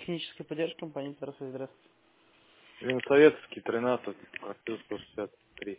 техническая поддержка компании Тарасов. Здравствуйте. Ленсоветский, 13, квартира 163.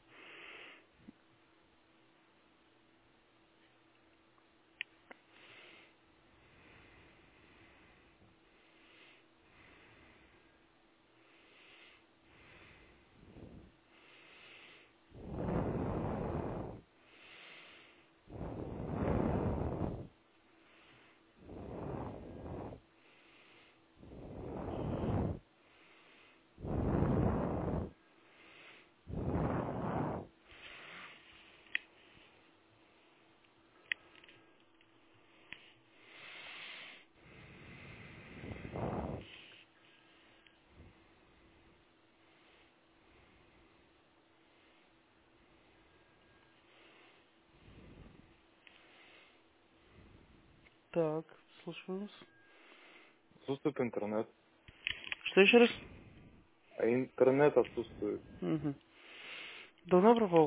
Так, слушаю вас. Отсутствует интернет. Что еще раз? А интернет отсутствует. Угу. Давно пропал?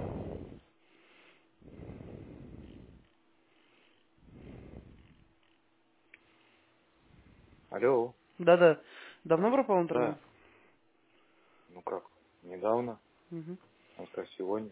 Алло. Да-да. Давно пропал интернет? Да. Ну как? Недавно. Угу. Он как сегодня.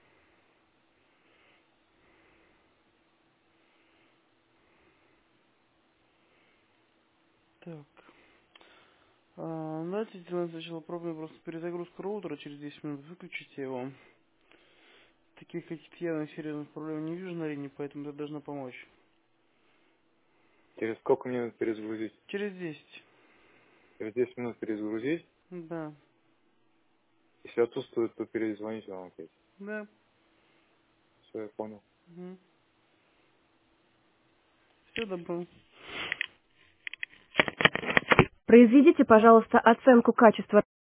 Так. Давайте сделаем сначала пробную просто перезагрузку роутера через 10 минут. Выключите его. Таких каких-то явных серьезных проблем не вижу на линии, поэтому это должно помочь. Через сколько мне надо перезагрузить? Через 10. Через 10 минут перезагрузить. Да. Если отсутствует, то перезвонить вам опять. Да. Все, я понял. Угу. Все добро. Произведите, пожалуйста, оценку качества